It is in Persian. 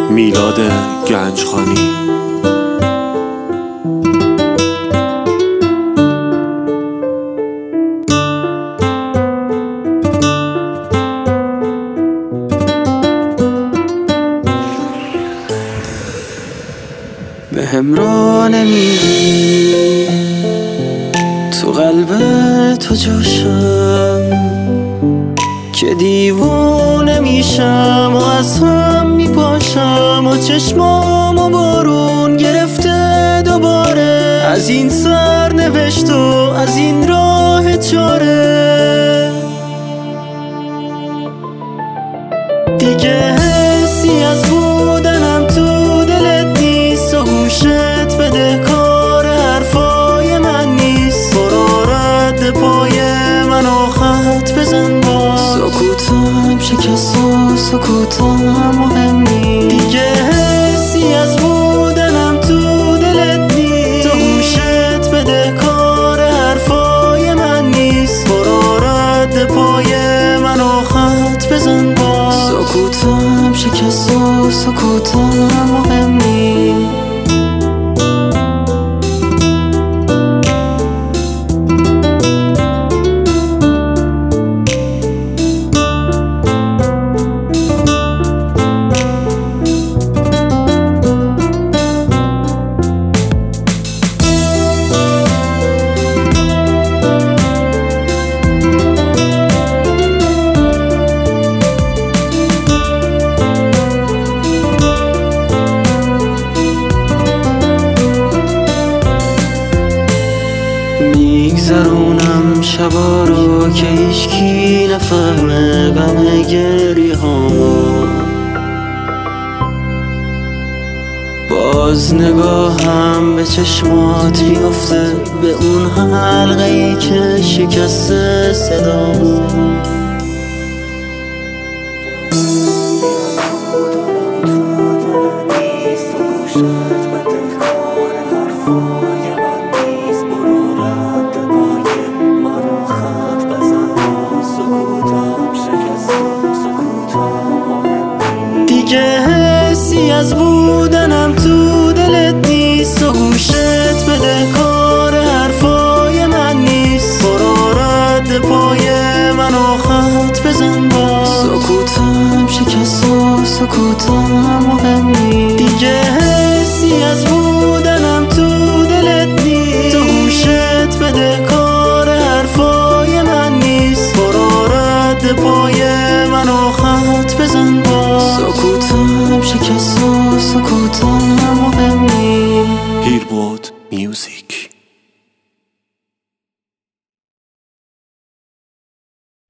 میلاد گنجخانی. به همراه نمیری تو قلب تو جاشم که دیوونه میشم و از هم میپاشم و چشمامو بارون گرفته دوباره از این سرنوشت و از این راه چاره. دیگه حسی از بودنم تو دلت نیست و گوشت بده کار حرفای من نیست. برو رد پای منو خط بزن با سکوتم شکست و سکوتم مهم نیست. دیگه حسی از بودنم تو دلت نیست و گوشت بده کار حرفای من نیست. برو رد پای منو خط بزن با سکوتم شکست و سکوتم مهم نیست. میگذرونم شبا رو که هیچکی نفهمه غم گریه هامو. باز نگاهم به چشمات بیفته به اون حلقه‌ای که شکسته صدامو. دیگه حسی از بودنم تو دلت نیست و گوشت بده کار حرفای من نیست. برو رد پای منو خط بزن با سکوتم شکست و سکوتم مهم نیست. دیگه حسی از بودنم تو دلت نیست و گوشت بده کار حرفای من نیست. برو رد پای منو خط بزن با سکوتم شکست و سکوتم مهم نیست. هیربود میوزیک.